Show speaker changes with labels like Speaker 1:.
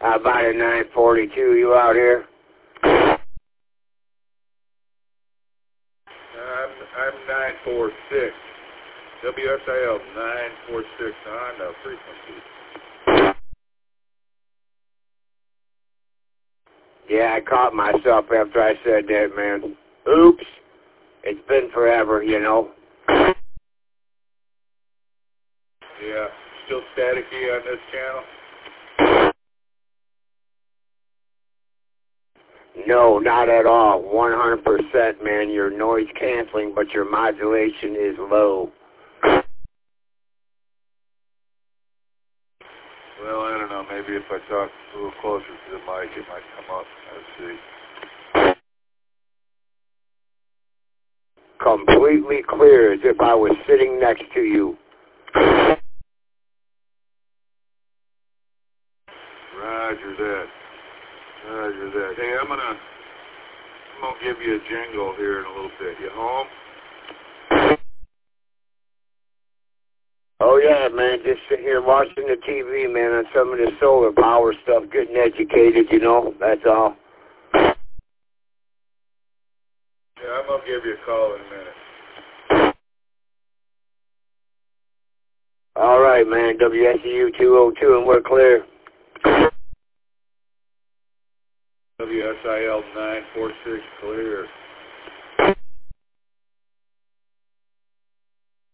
Speaker 1: How about a 942? You out here?
Speaker 2: I'm 946. WSIL 946 on the frequency.
Speaker 1: Yeah, I caught myself after I said that, man. Oops. It's been forever, you know.
Speaker 2: Yeah. Still staticky on this channel?
Speaker 1: No, not at all. 100%, man. You're noise canceling, but your modulation is low.
Speaker 2: Well, I don't know. Maybe if I talk a little closer to the mic, it might come up. Let's see.
Speaker 1: Completely clear, as if I was sitting next to you.
Speaker 2: Roger that. Roger that. Hey, I'm gonna give you a jingle here in a little bit. You home?
Speaker 1: Oh yeah, man, just sitting here watching the TV, man, on some of the solar power stuff, getting educated, you know, that's all.
Speaker 2: Yeah, I'm gonna give you a call in a minute.
Speaker 1: All right, man, WSEU 202, and we're clear.
Speaker 2: WSIL 946 clear.